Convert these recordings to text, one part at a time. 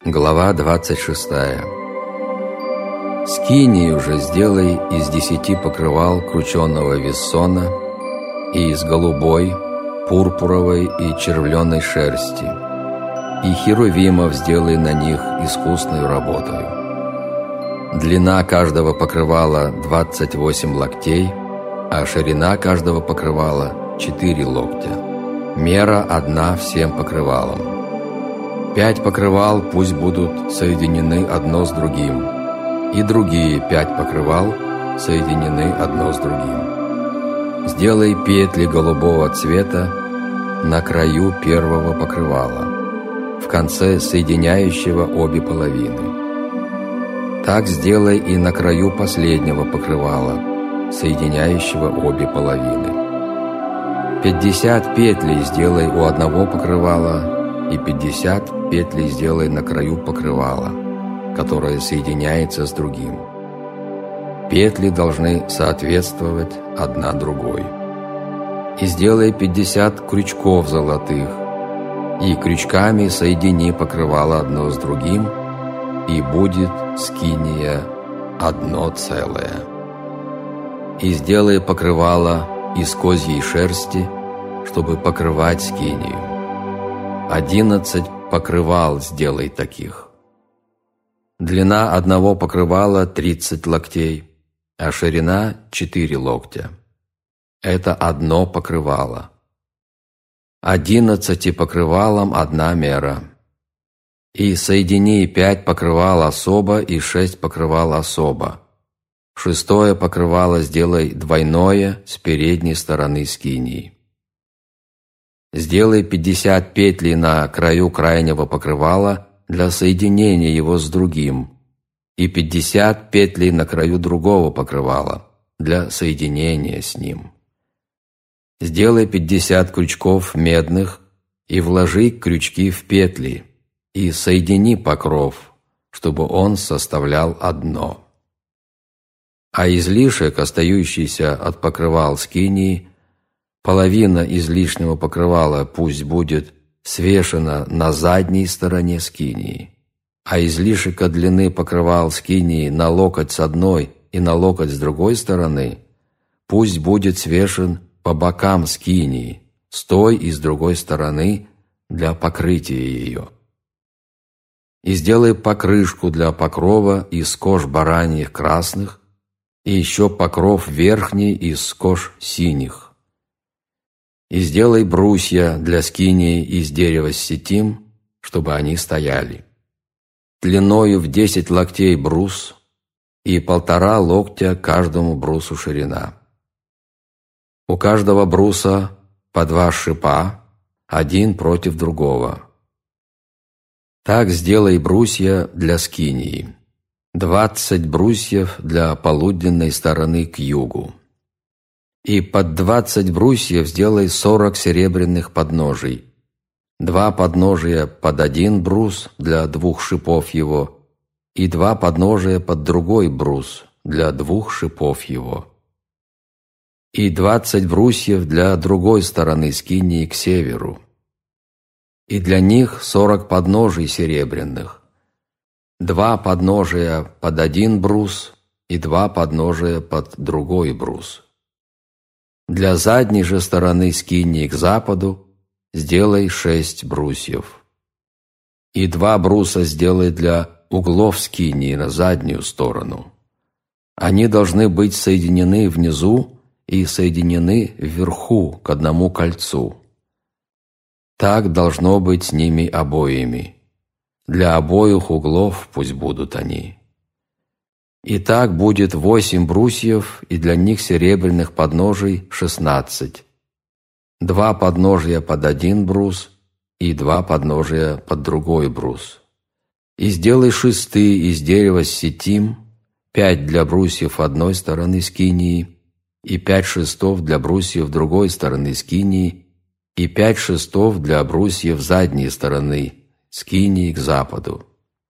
Глава 26. Скинию же сделай из 10 покрывал крученого вессона и из голубой, пурпуровой и червленой шерсти, и херувимов сделай на них искусную работою. Длина каждого покрывала 28 локтей, а ширина каждого покрывала 4 локтя. Мера одна всем покрывалам. 5 покрывал пусть будут соединены одно с другим, и другие 5 покрывал соединены одно с другим. Сделай петли голубого цвета на краю первого покрывала, в конце соединяющего обе половины. Так сделай и на краю последнего покрывала, соединяющего обе половины. 50 петлей сделай у одного покрывала, и 50 петлей сделай на краю покрывала, которое соединяется с другим. Петли должны соответствовать одна другой. И сделай 50 крючков золотых, и крючками соедини покрывало одно с другим, и будет скиния одно целое. И сделай покрывало из козьей шерсти, чтобы покрывать скинию. 11 покрывал сделай таких. Длина одного покрывала 30 локтей, а ширина 4 локтя. Это одно покрывало. 11 покрывалам одна мера. И соедини 5 покрывал особо и 6 покрывал особо. 6-е покрывало сделай двойное с передней стороны скинии. Сделай 50 петлей на краю крайнего покрывала для соединения его с другим, и 50 петлей на краю другого покрывала для соединения с ним. Сделай 50 крючков медных и вложи крючки в петли, и соедини покров, чтобы он составлял одно. А излишек, остающийся от покрывал скинии, половина излишнего покрывала пусть будет свешена на задней стороне скинии, а излишек от длины покрывал скинии на локоть с одной и на локоть с другой стороны пусть будет свешен по бокам скинии, с той и с другой стороны для покрытия ее. И сделай покрышку для покрова из кож бараньих красных, и еще покров верхний из кож синих. И сделай брусья для скинии из дерева ситим, чтобы они стояли. Длиною в 10 локтей брус, и 1,5 локтя каждому брусу ширина. У каждого бруса по 2 шипа, один против другого. Так сделай брусья для скинии. 20 брусьев для полуденной стороны к югу. И под 20 брусьев сделай 40 серебряных подножий. 2 подножия под 1 брус для 2 шипов его, и 2 подножия под другой брус для 2 шипов его. И 20 брусьев для другой стороны скинии к северу. И для них 40 подножий серебряных. 2 подножия под 1 брус, и 2 подножия под другой брус. Для задней же стороны скинии к западу сделай 6 брусьев. И 2 бруса сделай для углов скинии на заднюю сторону. Они должны быть соединены внизу и соединены вверху к одному кольцу. Так должно быть с ними обоими. Для обоих углов пусть будут они. И так будет 8 брусьев, и для них серебряных подножий 16. 2 подножия под 1 брус, и 2 подножия под другой брус. И сделай шесты из дерева ситим, 5 для брусьев одной стороны скинии, и 5 шестов для брусьев другой стороны скинии, и 5 шестов для брусьев задней стороны скинии к западу.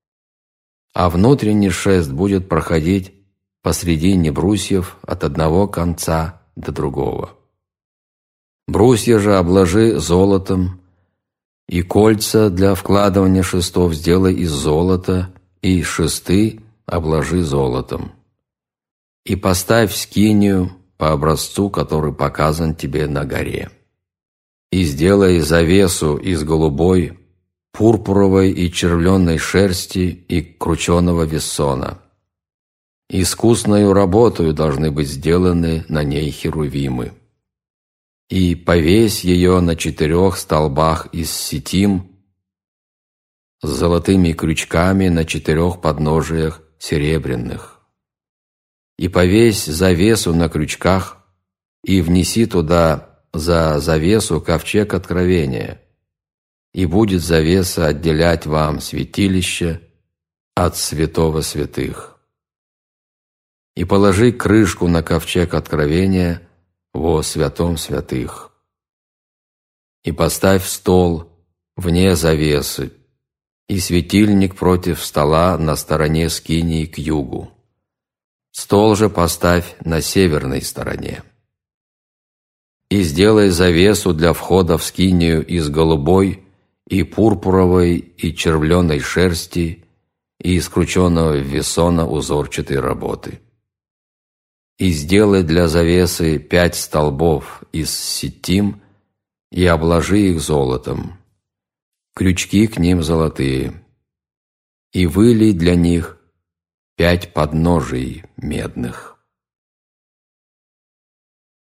А внутренний шест будет проходить посредине брусьев от одного конца до другого. Брусья же обложи золотом И кольца для вкладывания шестов сделай из золота, и шесты обложи золотом. И поставь скинию по образцу, который показан тебе на горе. И сделай завесу из голубой, пурпуровой и червленной шерсти и крученого вессона. Искусною работою должны быть сделаны на ней херувимы. И повесь ее на 4 столбах из ситим с золотыми крючками на 4 подножиях серебряных. И повесь завесу на крючках, и внеси туда за завесу ковчег откровения, и будет завеса отделять вам святилище от святого святых. И положи крышку на ковчег откровения во святом святых. И поставь стол вне завесы, и светильник против стола на стороне скинии к югу. Стол же поставь на северной стороне. И сделай завесу для входа в скинию из голубой и пурпуровой и червленой шерсти и из крученого вессона узорчатой работы. И сделай для завесы 5 столбов из ситим и обложи их золотом, крючки к ним золотые, и вылей для них 5 подножий медных.